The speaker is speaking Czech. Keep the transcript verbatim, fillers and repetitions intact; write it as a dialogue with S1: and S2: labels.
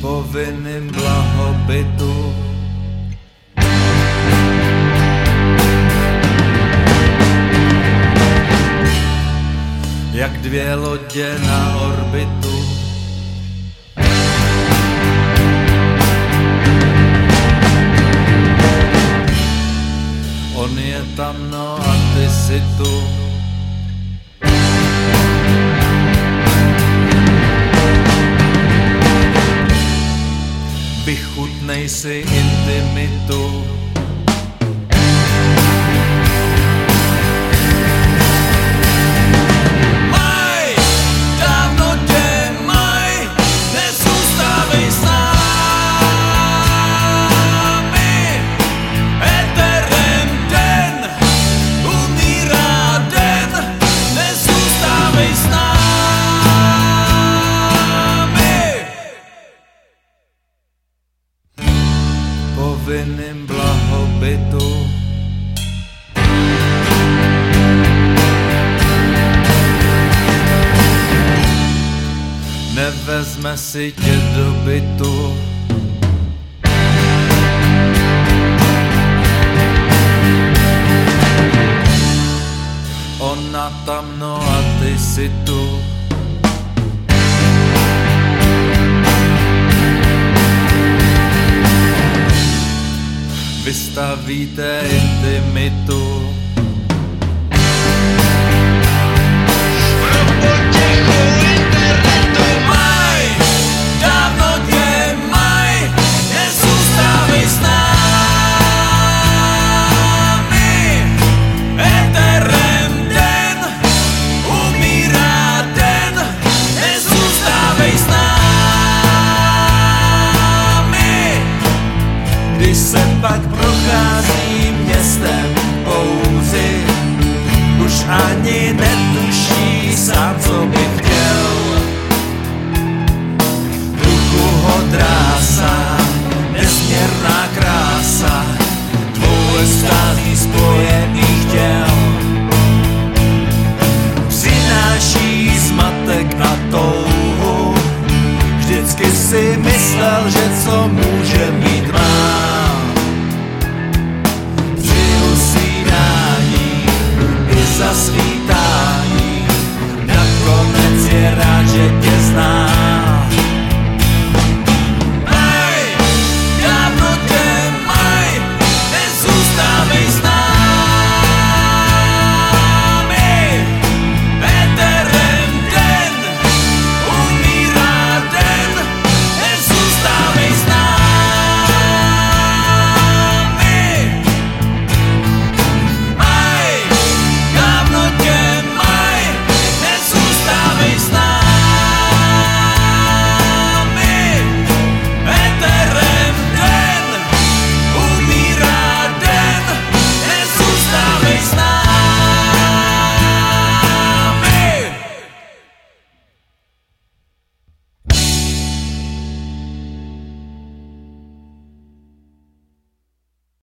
S1: povinným blahobytu. Jak dvě lodě na orbitu. On je tam, no a ty si tu. Vychutnej si intimitu. Povinným blahobytu. Nevezme si tě do bytu. Ona tam, no a ty si tu. Vystavíte intimitu.
S2: Pro potěchu internetu
S1: Maj, dávno tě maj, nezůstávej s námi. Eterem den, umírá den, nezůstávej s námi. Když se pak prochází městem pouzy, už ani netuší sám, co by chtěl. V duchu ho drásá nesměrná krása dvou estází spojených těl. Přináší zmatek a touhu, vždycky si myslel, že co může mít má.